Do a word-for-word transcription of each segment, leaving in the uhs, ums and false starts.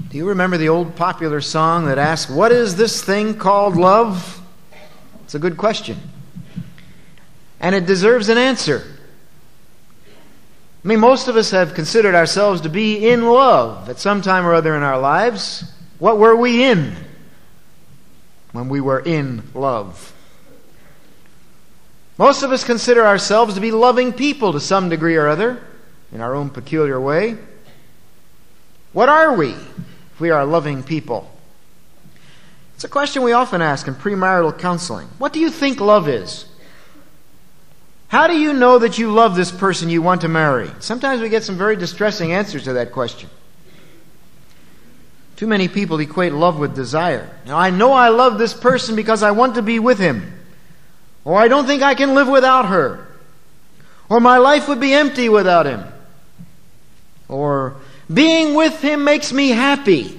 Do you remember the old popular song that asks, "What is this thing called love?" It's a good question. And it deserves an answer. I mean, most of us have considered ourselves to be in love at some time or other in our lives. What were we in when we were in love? Most of us consider ourselves to be loving people to some degree or other, in our own peculiar way. What are we if we are loving people? It's a question we often ask in premarital counseling. What do you think love is? How do you know that you love this person you want to marry? Sometimes we get some very distressing answers to that question. Too many people equate love with desire. Now, I know I love this person because I want to be with him. Or I don't think I can live without her. Or my life would be empty without him. Or being with him makes me happy.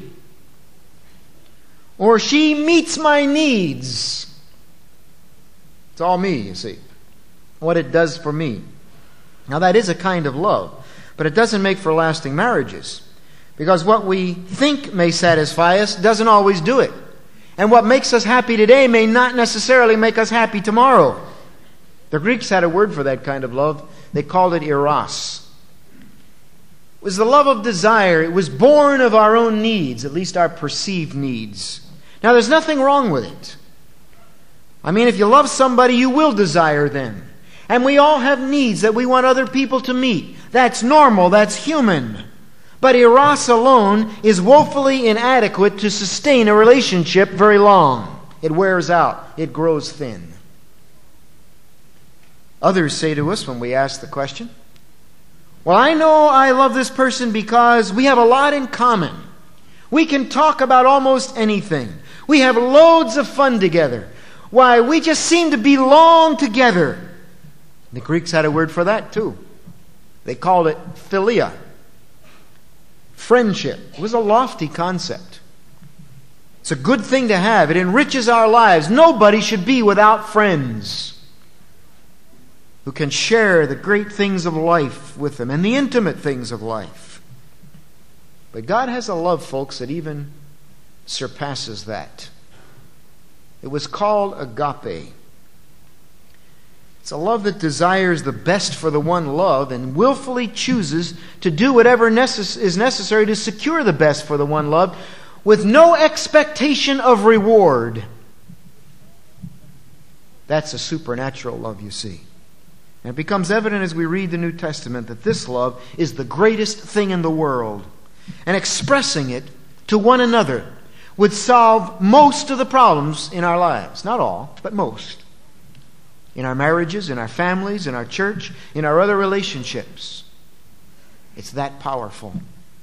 Or she meets my needs. It's all me, you see. What it does for me. Now that is a kind of love. But it doesn't make for lasting marriages. Because what we think may satisfy us doesn't always do it. And what makes us happy today may not necessarily make us happy tomorrow. The Greeks had a word for that kind of love. They called it eros. It was the love of desire. It was born of our own needs, at least our perceived needs. Now, there's nothing wrong with it. I mean, if you love somebody, you will desire them. And we all have needs that we want other people to meet. That's normal. That's human. But eros alone is woefully inadequate to sustain a relationship very long. It wears out. It grows thin. Others say to us when we ask the question, well, I know I love this person because we have a lot in common. We can talk about almost anything. We have loads of fun together. Why, we just seem to belong together. The Greeks had a word for that too. They called it philia. Friendship. It was a lofty concept. It's a good thing to have. It enriches our lives. Nobody should be without friends who can share the great things of life with them and the intimate things of life. But God has a love, folks, that even surpasses that. It was called agape. It's a love that desires the best for the one loved and willfully chooses to do whatever necess- is necessary to secure the best for the one loved with no expectation of reward. That's a supernatural love, you see. And it becomes evident as we read the New Testament that this love is the greatest thing in the world. And expressing it to one another would solve most of the problems in our lives. Not all, but most. In our marriages, in our families, in our church, in our other relationships. It's that powerful.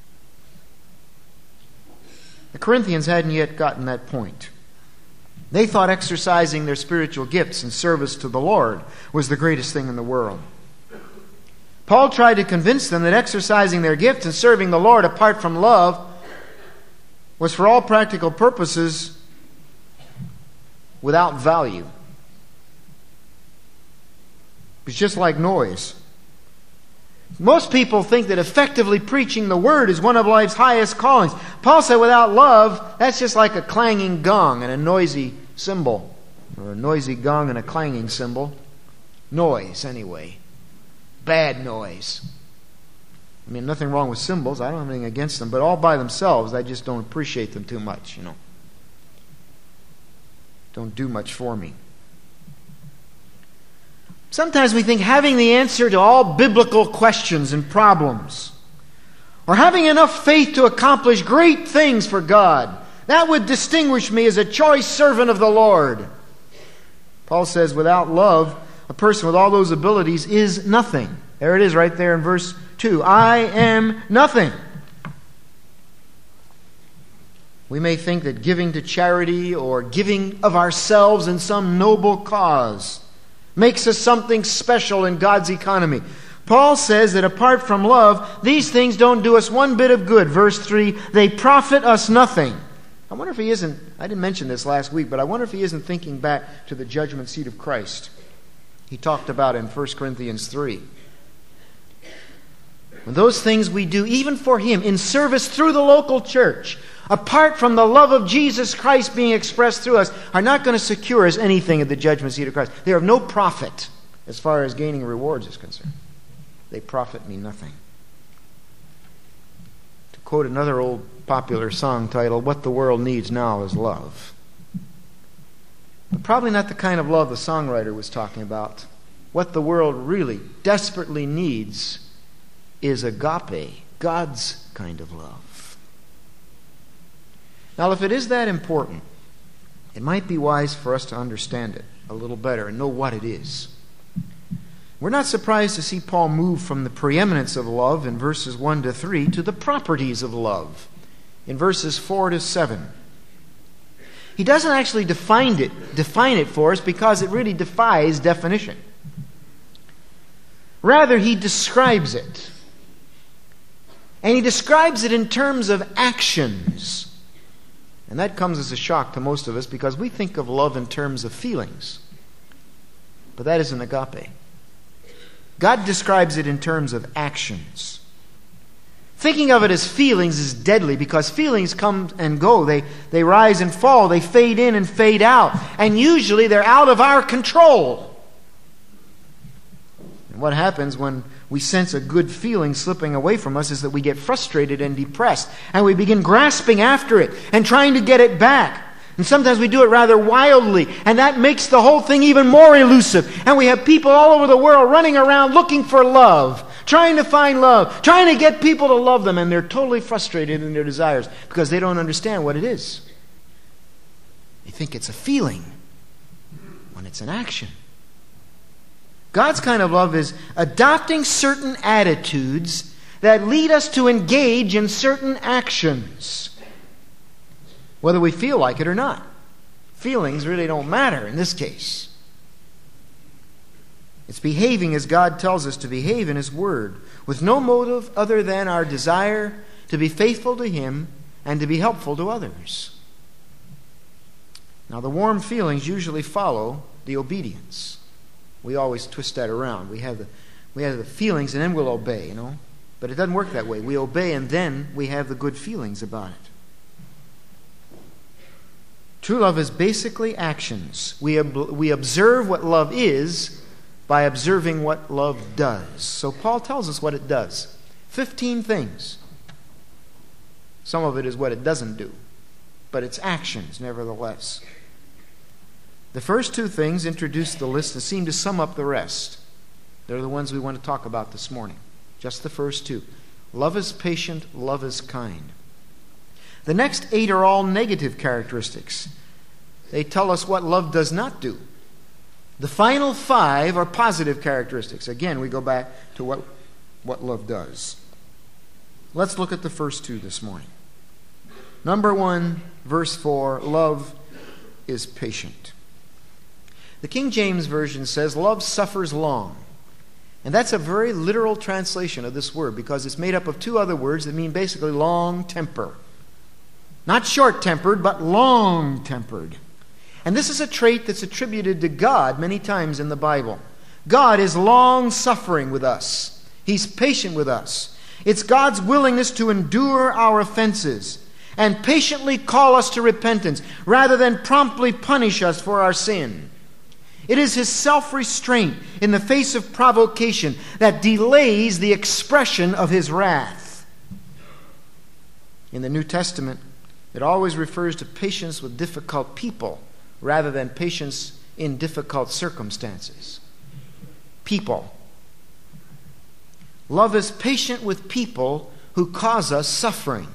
The Corinthians hadn't yet gotten that point. They thought exercising their spiritual gifts in service to the Lord was the greatest thing in the world. Paul tried to convince them that exercising their gifts and serving the Lord apart from love was for all practical purposes without value. It's just like noise. Most people think that effectively preaching the Word is one of life's highest callings. Paul said without love, that's just like a clanging gong and a noisy cymbal. Or a noisy gong and a clanging cymbal. Noise, anyway. Bad noise. I mean, nothing wrong with cymbals. I don't have anything against them. But all by themselves, I just don't appreciate them too much, you know. Don't do much for me. Sometimes we think having the answer to all biblical questions and problems, or having enough faith to accomplish great things for God, that would distinguish me as a choice servant of the Lord. Paul says, without love, a person with all those abilities is nothing. There it is right there in verse two. I am nothing. We may think that giving to charity or giving of ourselves in some noble cause makes us something special in God's economy. Paul says that apart from love, these things don't do us one bit of good. Verse three, they profit us nothing. I wonder if he isn't, I didn't mention this last week, but I wonder if he isn't thinking back to the judgment seat of Christ. He talked about it in First Corinthians three. When those things we do, even for Him, in service through the local church, apart from the love of Jesus Christ being expressed through us, are not going to secure us anything at the judgment seat of Christ. They are of no profit as far as gaining rewards is concerned. They profit me nothing. To quote another old popular song title, "What the world needs now is love." But probably not the kind of love the songwriter was talking about. What the world really desperately needs is agape, God's kind of love. Now, if it is that important, it might be wise for us to understand it a little better and know what it is. We're not surprised to see Paul move from the preeminence of love in verses one to three to the properties of love in verses four to seven. He doesn't actually define it, define it for us because it really defies definition. Rather, he describes it. And he describes it in terms of actions. And that comes as a shock to most of us because we think of love in terms of feelings. But that isn't agape. God describes it in terms of actions. Thinking of it as feelings is deadly because feelings come and go. They, they rise and fall. They fade in and fade out. And usually they're out of our control. And what happens when we sense a good feeling slipping away from us is that we get frustrated and depressed. And we begin grasping after it and trying to get it back. And sometimes we do it rather wildly. And that makes the whole thing even more elusive. And we have people all over the world running around looking for love. Trying to find love. Trying to get people to love them. And they're totally frustrated in their desires because they don't understand what it is. They think it's a feeling when it's an action. God's kind of love is adopting certain attitudes that lead us to engage in certain actions, whether we feel like it or not. Feelings really don't matter in this case. It's behaving as God tells us to behave in His Word, with no motive other than our desire to be faithful to Him and to be helpful to others. Now, the warm feelings usually follow the obedience. We always twist that around. We have the, we have the feelings and then we'll obey, you know. But it doesn't work that way. We obey and then we have the good feelings about it. True love is basically actions. We, ob- we observe what love is by observing what love does. So Paul tells us what it does. Fifteen things. Some of it is what it doesn't do. But it's actions, nevertheless. The first two things introduce the list and seem to sum up the rest. They're the ones we want to talk about this morning. Just the first two. Love is patient, love is kind. The next eight are all negative characteristics. They tell us what love does not do. The final five are positive characteristics. Again, we go back to what, what love does. Let's look at the first two this morning. Number one, verse four, love is patient. The King James Version says, love suffers long. And that's a very literal translation of this word because it's made up of two other words that mean basically long temper. Not short-tempered, but long-tempered. And this is a trait that's attributed to God many times in the Bible. God is long-suffering with us. He's patient with us. It's God's willingness to endure our offenses and patiently call us to repentance rather than promptly punish us for our sin. It is His self-restraint in the face of provocation that delays the expression of His wrath. In the New Testament, it always refers to patience with difficult people rather than patience in difficult circumstances. People. Love is patient with people who cause us suffering.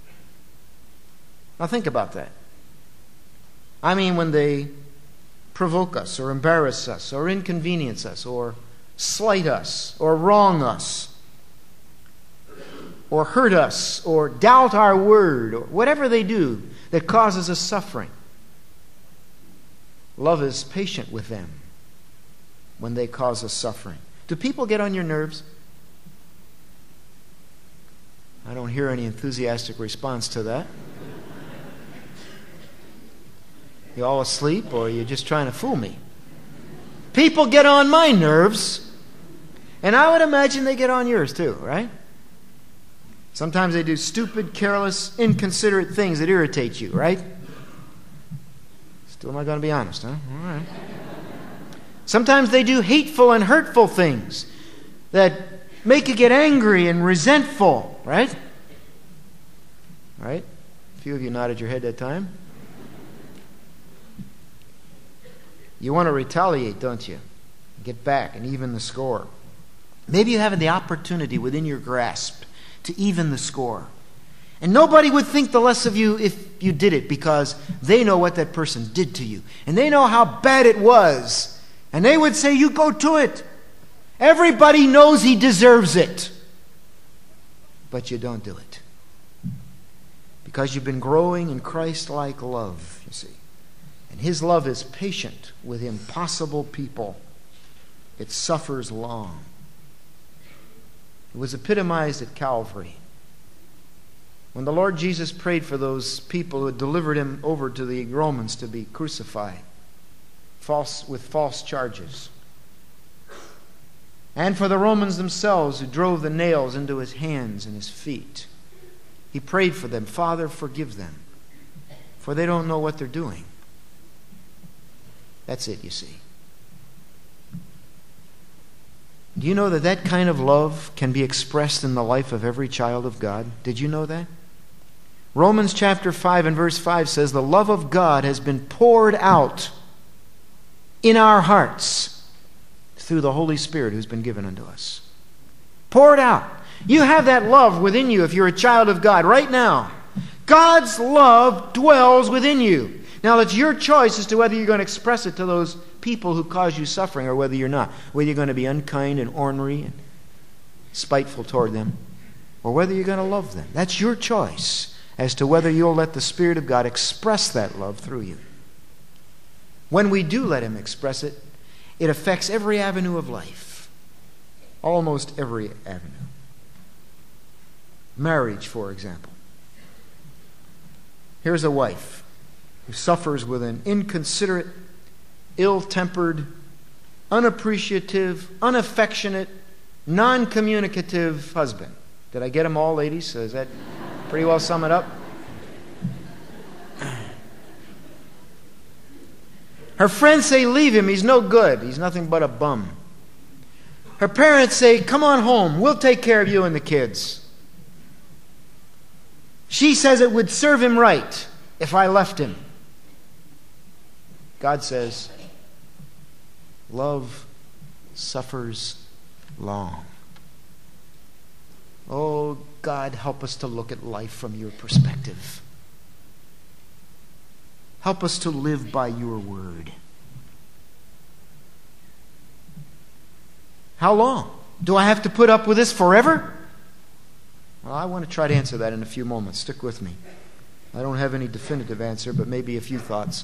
Now think about that. I mean, when they provoke us or embarrass us or inconvenience us or slight us or wrong us or hurt us or doubt our word or whatever they do that causes us suffering. Love is patient with them when they cause us suffering. Do people get on your nerves? I don't hear any enthusiastic response to that. You all asleep or are you just trying to fool me? People get on my nerves, and I would imagine they get on yours too, right? Sometimes they do stupid, careless, inconsiderate things that irritate you, right? Still not going to be honest, huh? All right. Sometimes they do hateful and hurtful things that make you get angry and resentful, right? Right? A few of you nodded your head that time. You want to retaliate, don't you? Get back and even the score. Maybe you have the opportunity within your grasp to even the score. And nobody would think the less of you if you did it, because they know what that person did to you. And they know how bad it was. And they would say, you go to it. Everybody knows he deserves it. But you don't do it. Because you've been growing in Christ-like love, you see. And his love is patient with impossible people. It suffers long. It was epitomized at Calvary. When the Lord Jesus prayed for those people who had delivered him over to the Romans to be crucified false, with false charges, and for the Romans themselves who drove the nails into his hands and his feet, he prayed for them, Father, forgive them, for they don't know what they're doing. That's it, you see. Do you know that that kind of love can be expressed in the life of every child of God? Did you know that? Romans chapter five and verse five says, the love of God has been poured out in our hearts through the Holy Spirit who's been given unto us. Poured out. You have that love within you if you're a child of God right now. God's love dwells within you. Now it's your choice as to whether you're going to express it to those people who cause you suffering or whether you're not. Whether you're going to be unkind and ornery and spiteful toward them, or whether you're going to love them. That's your choice as to whether you'll let the Spirit of God express that love through you. When we do let him express it, it affects every avenue of life. Almost every avenue. Marriage, for example. Here's a wife who suffers with an inconsiderate, ill-tempered, unappreciative, unaffectionate, non-communicative husband. Did I get them all, ladies? Does that pretty well sum it up? Her friends say, leave him, he's no good. He's nothing but a bum. Her parents say, come on home, we'll take care of you and the kids. She says it would serve him right if I left him. God says, love suffers long. Oh, God, help us to look at life from your perspective. Help us to live by your word. How long? Do I have to put up with this forever? Well, I want to try to answer that in a few moments. Stick with me. I don't have any definitive answer, but maybe a few thoughts.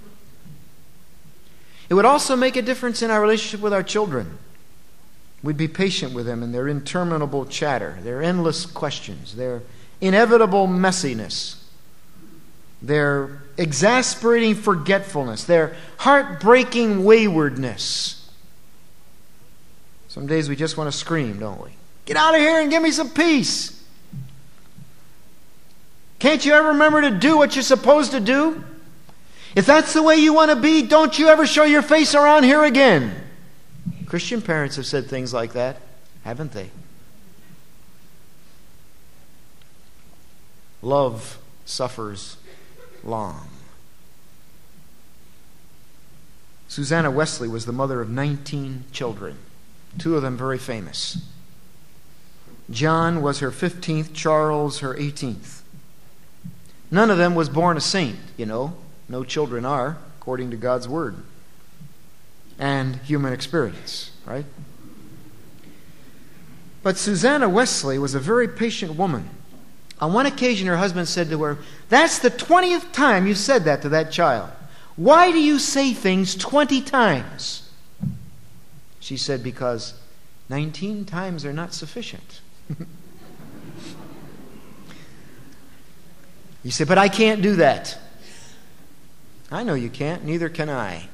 It would also make a difference in our relationship with our children. We'd be patient with them in their interminable chatter, their endless questions, their inevitable messiness, their exasperating forgetfulness, their heartbreaking waywardness. Some days we just want to scream, don't we? Get out of here and give me some peace. Can't you ever remember to do what you're supposed to do? If that's the way you want to be, don't you ever show your face around here again. Christian parents have said things like that, haven't they? Love suffers long. Susanna Wesley was the mother of nineteen children, two of them very famous. John was her fifteenth, Charles her eighteenth. None of them was born a saint, you know. No children are, according to God's word and human experience, right? But Susanna Wesley was a very patient woman. On one occasion, her husband said to her, that's the twentieth time you said that to that child. Why do you say things twenty times? She said, because nineteen times are not sufficient. You say, but I can't do that. I know you can't, neither can I.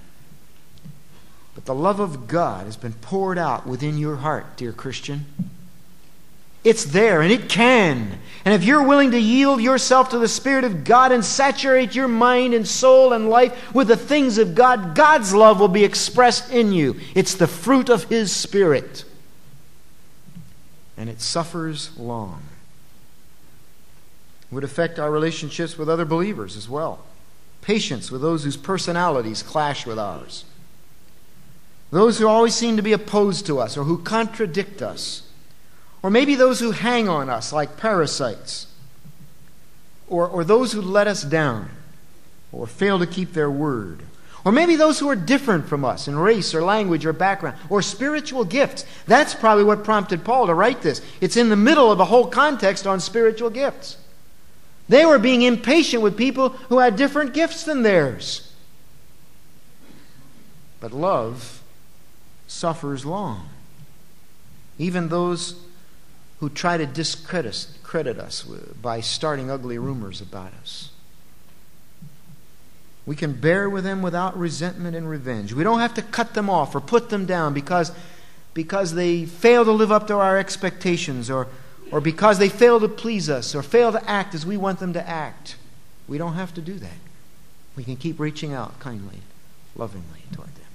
But the love of God has been poured out within your heart, dear Christian. It's there, and it can. And if you're willing to yield yourself to the Spirit of God and saturate your mind and soul and life with the things of God, God's love will be expressed in you. It's the fruit of His Spirit. And it suffers long. It would affect our relationships with other believers as well. Patience with those whose personalities clash with ours. Those who always seem to be opposed to us or who contradict us. Or maybe those who hang on us like parasites. Or, or those who let us down or fail to keep their word. Or maybe those who are different from us in race or language or background or spiritual gifts. That's probably what prompted Paul to write this. It's in the middle of a whole context on spiritual gifts. They were being impatient with people who had different gifts than theirs. But love suffers long. Even those who try to discredit credit us by starting ugly rumors about us. We can bear with them without resentment and revenge. We don't have to cut them off or put them down because, because they fail to live up to our expectations or or because they fail to please us, or fail to act as we want them to act. We don't have to do that. We can keep reaching out kindly, lovingly toward them.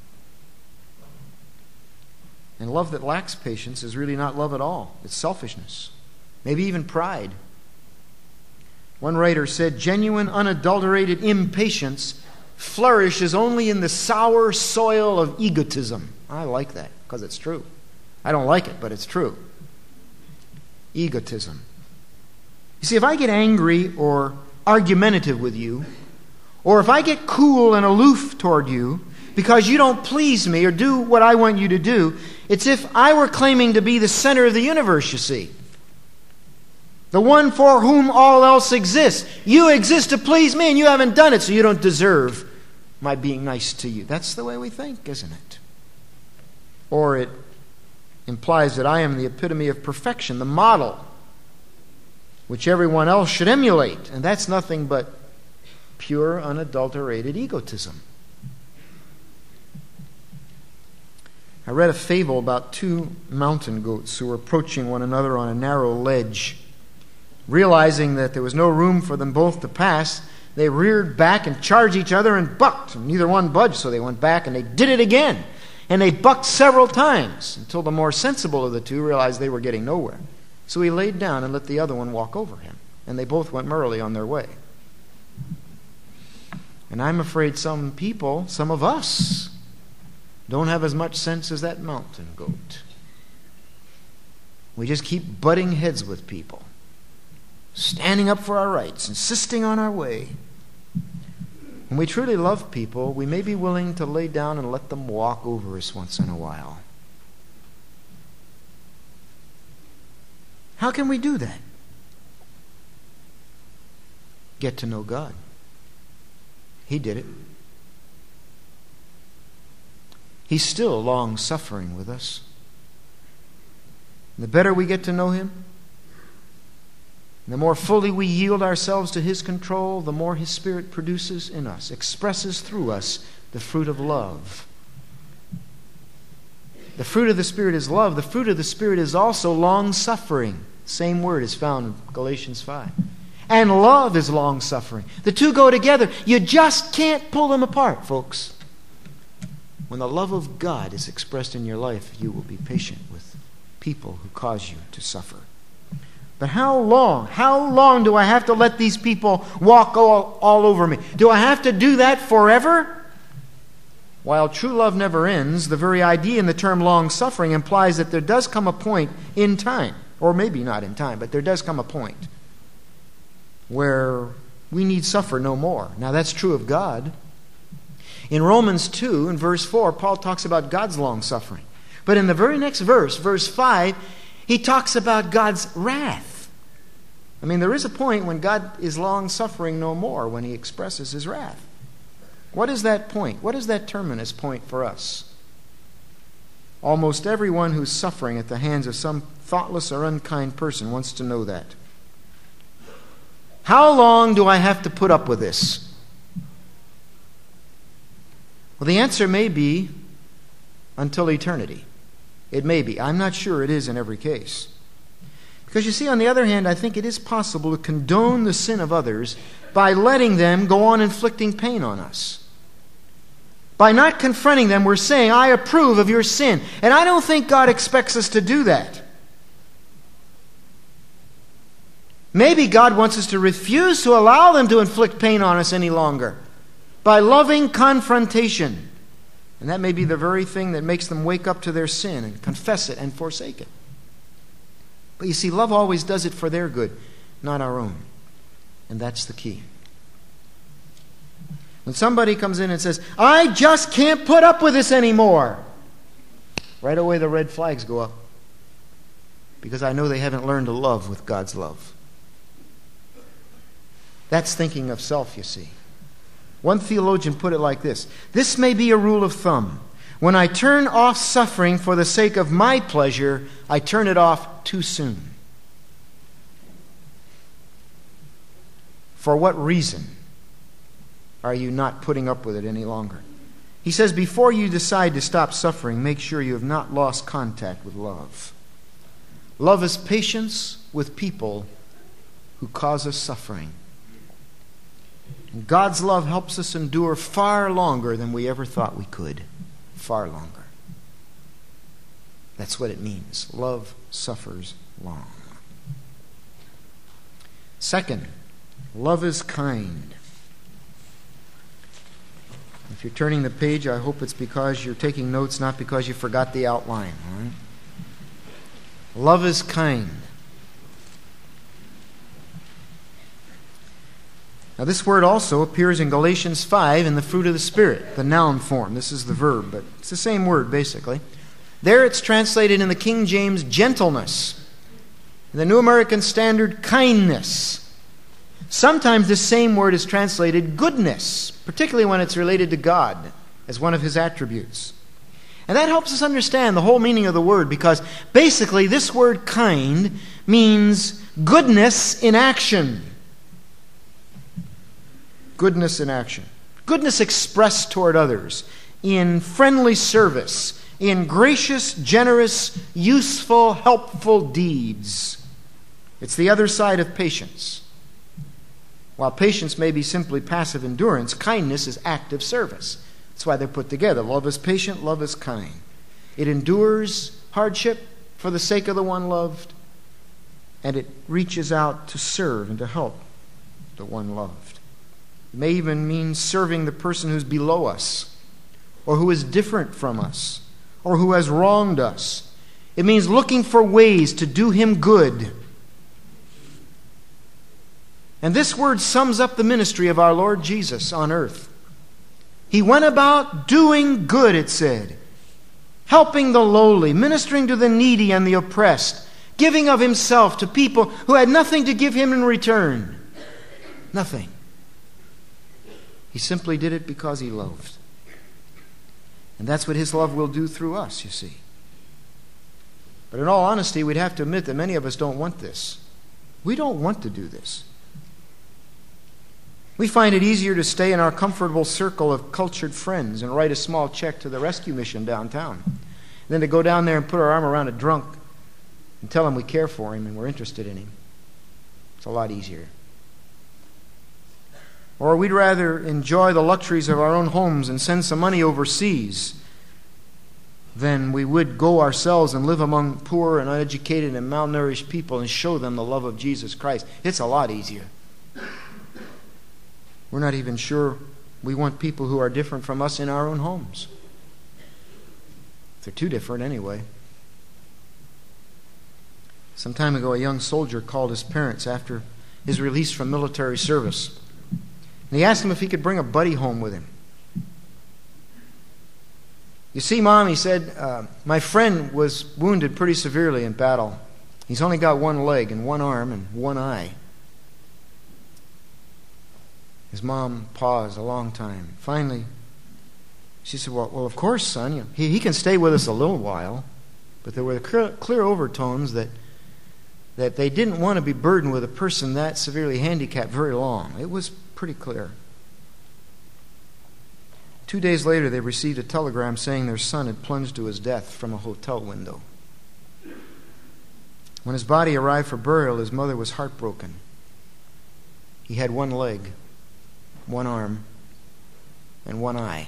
And love that lacks patience is really not love at all. It's selfishness, maybe even pride. One writer said, genuine, unadulterated impatience flourishes only in the sour soil of egotism. I like that, because it's true. I don't like it, but it's true. Egotism. You see, if I get angry or argumentative with you, or if I get cool and aloof toward you because you don't please me or do what I want you to do, it's if I were claiming to be the center of the universe, you see. The one for whom all else exists. You exist to please me and you haven't done it, so you don't deserve my being nice to you. That's the way we think, isn't it? Or it implies that I am the epitome of perfection, the model, which everyone else should emulate. And that's nothing but pure, unadulterated egotism. I read a fable about two mountain goats who were approaching one another on a narrow ledge. Realizing that there was no room for them both to pass, they reared back and charged each other and bucked. And neither one budged, so they went back and they did it again. And they bucked several times until the more sensible of the two realized they were getting nowhere. So he laid down and let the other one walk over him. And they both went merrily on their way. And I'm afraid some people, some of us, don't have as much sense as that mountain goat. We just keep butting heads with people, standing up for our rights, insisting on our way. When we truly love people, we may be willing to lay down and let them walk over us once in a while. How can we do that? Get to know God. He did it. He's still long-suffering with us. The better we get to know Him, the more fully we yield ourselves to His control, the more His Spirit produces in us, expresses through us the fruit of love. The fruit of the Spirit is love. The fruit of the Spirit is also long-suffering. Same word is found in Galatians five. And love is long-suffering. The two go together. You just can't pull them apart, folks. When the love of God is expressed in your life, you will be patient with people who cause you to suffer. But how long? How long do I have to let these people walk all, all over me? Do I have to do that forever? While true love never ends, the very idea in the term long-suffering implies that there does come a point in time, or maybe not in time, but there does come a point where we need suffer no more. Now that's true of God. In Romans two, in verse four, Paul talks about God's long-suffering. But in the very next verse, verse five, he talks about God's wrath. I mean, there is a point when God is long-suffering no more, when He expresses His wrath. What is that point? What is that terminus point for us? Almost everyone who's suffering at the hands of some thoughtless or unkind person wants to know that. How long do I have to put up with this? Well, the answer may be until eternity. It may be. I'm not sure it is in every case. Because you see, on the other hand, I think it is possible to condone the sin of others by letting them go on inflicting pain on us. By not confronting them, we're saying, I approve of your sin. And I don't think God expects us to do that. Maybe God wants us to refuse to allow them to inflict pain on us any longer by loving confrontation. And that may be the very thing that makes them wake up to their sin and confess it and forsake it. But you see, love always does it for their good, not our own. And that's the key. When somebody comes in and says, I just can't put up with this anymore, right away the red flags go up. Because I know they haven't learned to love with God's love. That's thinking of self, you see. One theologian put it like this: this may be a rule of thumb. When I turn off suffering for the sake of my pleasure, I turn it off too soon. For what reason are you not putting up with it any longer? He says, before you decide to stop suffering, make sure you have not lost contact with love. Love is patience with people who cause us suffering. And God's love helps us endure far longer than we ever thought we could. Far longer. That's what it means. Love suffers long. Second, love is kind. If you're turning the page, I hope it's because you're taking notes, not because you forgot the outline. All right? Love is kind. Now, this word also appears in Galatians five in the fruit of the Spirit, the noun form. This is the verb, but it's the same word, basically. There it's translated in the King James, gentleness. In the New American Standard, kindness. Sometimes the same word is translated goodness, particularly when it's related to God as one of His attributes. And that helps us understand the whole meaning of the word, because basically this word kind means goodness in action. Goodness in action. Goodness expressed toward others in friendly service, in gracious, generous, useful, helpful deeds. It's the other side of patience. While patience may be simply passive endurance, kindness is active service. That's why they're put together. Love is patient, love is kind. It endures hardship for the sake of the one loved, and it reaches out to serve and to help the one loved. It may even mean serving the person who's below us, or who is different from us, or who has wronged us. It means looking for ways to do him good. And this word sums up the ministry of our Lord Jesus on earth. He went about doing good, it said, helping the lowly, ministering to the needy and the oppressed, giving of himself to people who had nothing to give him in return. Nothing. He simply did it because he loved. And that's what his love will do through us, you see. But in all honesty, we'd have to admit that many of us don't want this. We don't want to do this. We find it easier to stay in our comfortable circle of cultured friends and write a small check to the rescue mission downtown than to go down there and put our arm around a drunk and tell him we care for him and we're interested in him. It's a lot easier. Or we'd rather enjoy the luxuries of our own homes and send some money overseas than we would go ourselves and live among poor and uneducated and malnourished people and show them the love of Jesus Christ. It's a lot easier. We're not even sure we want people who are different from us in our own homes. They're too different anyway. Some time ago, a young soldier called his parents after his release from military service. And he asked him if he could bring a buddy home with him. You see, Mom, he said, uh, my friend was wounded pretty severely in battle. He's only got one leg and one arm and one eye. His mom paused a long time. Finally, she said, well, well of course, son. You know, he, he can stay with us a little while. But there were clear, clear overtones that, that they didn't want to be burdened with a person that severely handicapped very long. It was pretty clear. Two days later, they received a telegram saying their son had plunged to his death from a hotel window. When his body arrived for burial, his mother was heartbroken. He had one leg, one arm, and one eye.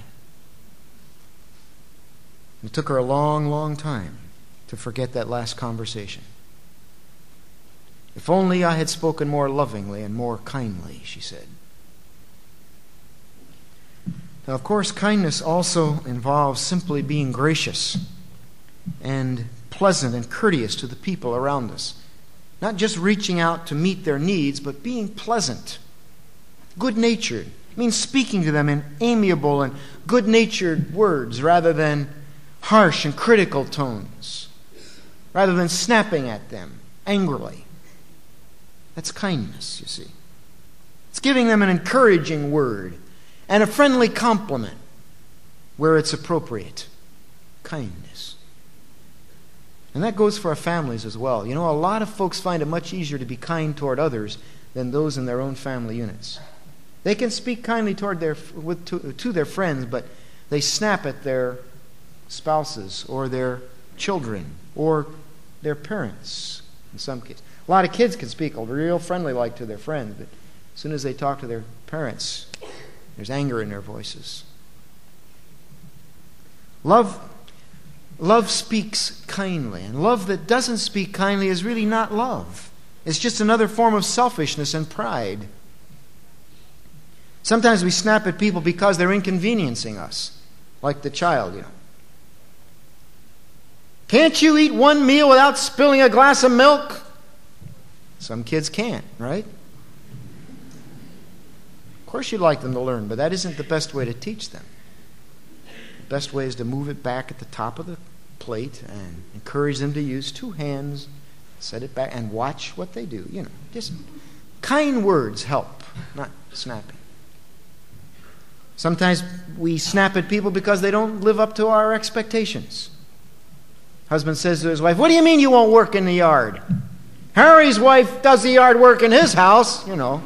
It took her a long, long time to forget that last conversation. If only I had spoken more lovingly and more kindly, she said. Now, of course, kindness also involves simply being gracious and pleasant and courteous to the people around us. Not just reaching out to meet their needs, but being pleasant, good-natured. It means speaking to them in amiable and good-natured words rather than harsh and critical tones, rather than snapping at them angrily. That's kindness, you see. It's giving them an encouraging word and a friendly compliment where it's appropriate. Kindness. And that goes for our families as well. You know, a lot of folks find it much easier to be kind toward others than those in their own family units. They can speak kindly toward their with, to, to their friends, but they snap at their spouses or their children or their parents in some cases. A lot of kids can speak real friendly like to their friends, but as soon as they talk to their parents, there's anger in their voices. Love, love speaks kindly, and love that doesn't speak kindly is really not love. It's just another form of selfishness and pride. Sometimes we snap at people because they're inconveniencing us, like the child, you know. Can't you eat one meal without spilling a glass of milk? Some kids can't, right? Of course you'd like them to learn, but that isn't the best way to teach them. The best way is to move it back at the top of the plate and encourage them to use two hands, set it back, and watch what they do. You know, just kind words help, not snapping. Sometimes we snap at people because they don't live up to our expectations. Husband says to his wife, "What do you mean you won't work in the yard? Harry's wife does the yard work in his house, you know.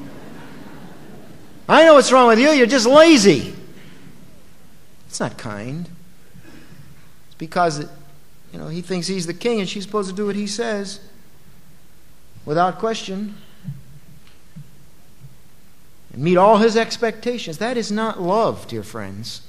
I know what's wrong with you. You're just lazy." It's not kind. It's because it, you know, he thinks he's the king and she's supposed to do what he says without question and meet all his expectations. That is not love, dear friends.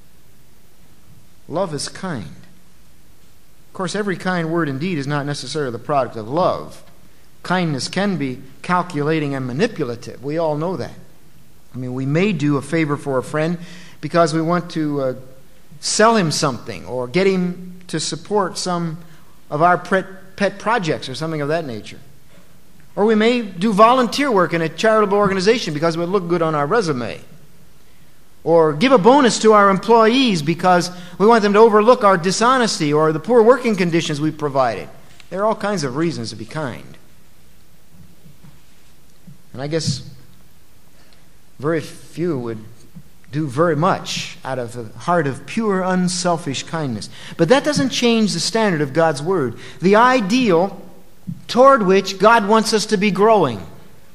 Love is kind. Of course, every kind word and deed is not necessarily the product of love. Kindness can be calculating and manipulative. We all know that. I mean, we may do a favor for a friend because we want to uh, sell him something or get him to support some of our pet, pet projects or something of that nature. Or we may do volunteer work in a charitable organization because it would look good on our resume. Or give a bonus to our employees because we want them to overlook our dishonesty or the poor working conditions we've provided. There are all kinds of reasons to be kind. And I guess very few would do very much out of a heart of pure, unselfish kindness. But that doesn't change the standard of God's Word, the ideal toward which God wants us to be growing.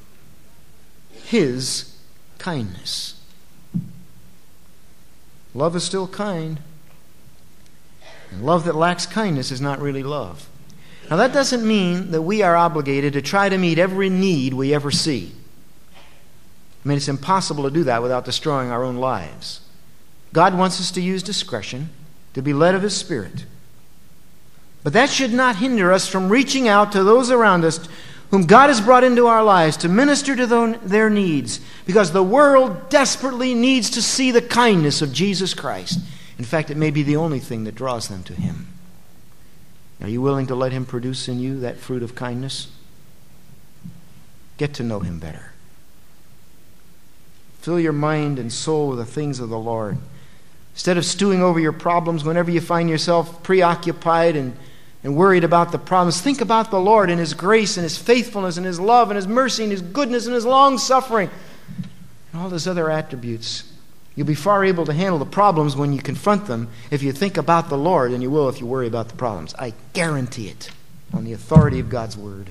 His kindness. Love is still kind. And love that lacks kindness is not really love. Now that doesn't mean that we are obligated to try to meet every need we ever see. I mean, it's impossible to do that without destroying our own lives. God wants us to use discretion, to be led of His Spirit. But that should not hinder us from reaching out to those around us whom God has brought into our lives to minister to their needs, because the world desperately needs to see the kindness of Jesus Christ. In fact, it may be the only thing that draws them to Him. Are you willing to let Him produce in you that fruit of kindness? Get to know Him better. Fill your mind and soul with the things of the Lord. Instead of stewing over your problems whenever you find yourself preoccupied and, and worried about the problems, think about the Lord and His grace and His faithfulness and His love and His mercy and His goodness and His long-suffering and all those other attributes. You'll be far able to handle the problems when you confront them if you think about the Lord than you will if you worry about the problems. I guarantee it on the authority of God's Word.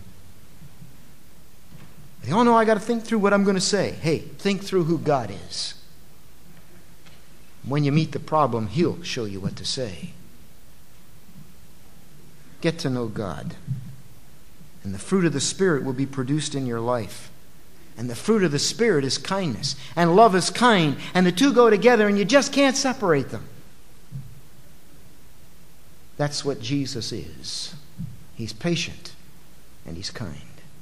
Oh no, I got to think through what I'm going to say. Hey, think through who God is. When you meet the problem, He'll show you what to say. Get to know God. And the fruit of the Spirit will be produced in your life. And the fruit of the Spirit is kindness. And love is kind. And the two go together and you just can't separate them. That's what Jesus is. He's patient and He's kind.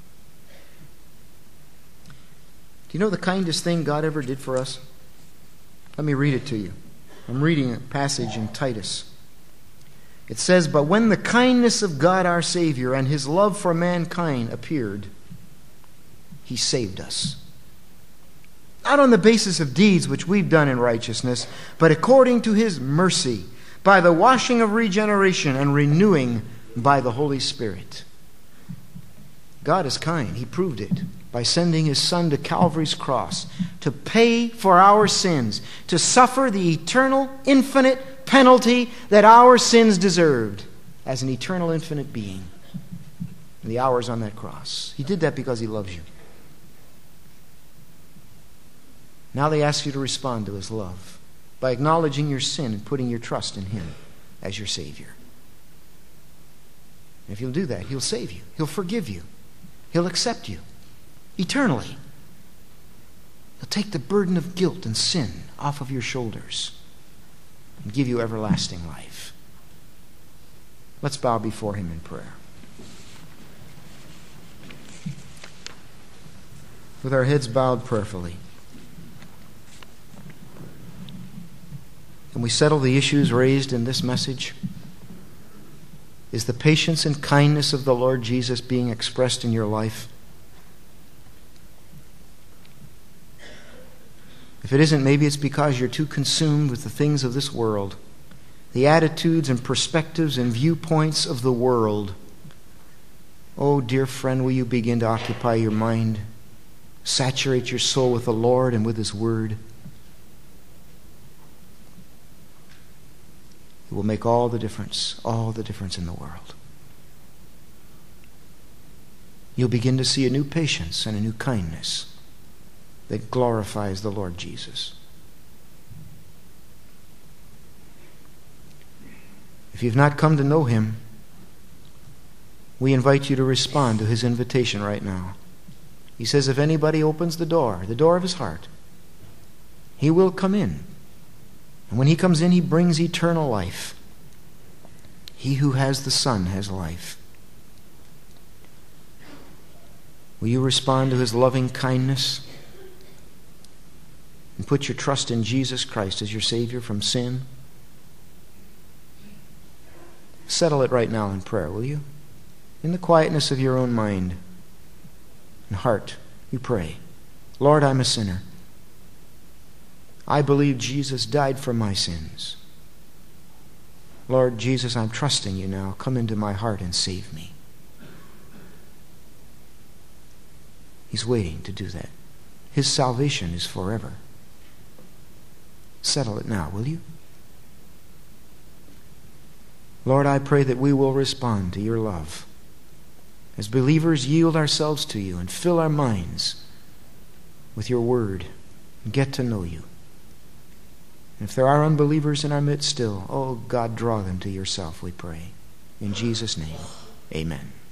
Do you know the kindest thing God ever did for us? Let me read it to you. I'm reading a passage in Titus. It says, "But when the kindness of God our Savior and His love for mankind appeared, He saved us. Not on the basis of deeds which we've done in righteousness, but according to His mercy, by the washing of regeneration and renewing by the Holy Spirit." God is kind. He proved it by sending His Son to Calvary's cross to pay for our sins, to suffer the eternal, infinite penalty that our sins deserved as an eternal, infinite being. In the hours on that cross. He did that because He loves you. Now they ask you to respond to His love by acknowledging your sin and putting your trust in Him as your Savior. And if you'll do that, He'll save you. He'll forgive you. He'll accept you eternally. He'll take the burden of guilt and sin off of your shoulders and give you everlasting life. Let's bow before Him in prayer. With our heads bowed prayerfully, can we settle the issues raised in this message? Is the patience and kindness of the Lord Jesus being expressed in your life? If it isn't, maybe it's because you're too consumed with the things of this world, the attitudes and perspectives and viewpoints of the world. Oh, dear friend, will you begin to occupy your mind, saturate your soul with the Lord and with His Word? It will make all the difference, all the difference in the world. You'll begin to see a new patience and a new kindness that glorifies the Lord Jesus. If you've not come to know Him, we invite you to respond to His invitation right now. He says if anybody opens the door, the door of his heart, He will come in. And when He comes in, He brings eternal life. He who has the Son has life. Will you respond to His loving kindness and put your trust in Jesus Christ as your Savior from sin? Settle it right now in prayer, will you? In the quietness of your own mind and heart, you pray, Lord, I'm a sinner. I believe Jesus died for my sins. Lord Jesus, I'm trusting You now. Come into my heart and save me. He's waiting to do that. His salvation is forever. Settle it now, will you? Lord, I pray that we will respond to Your love. As believers, yield ourselves to You and fill our minds with Your Word and get to know You. And if there are unbelievers in our midst still, oh God, draw them to Yourself, we pray. In Jesus' name, amen.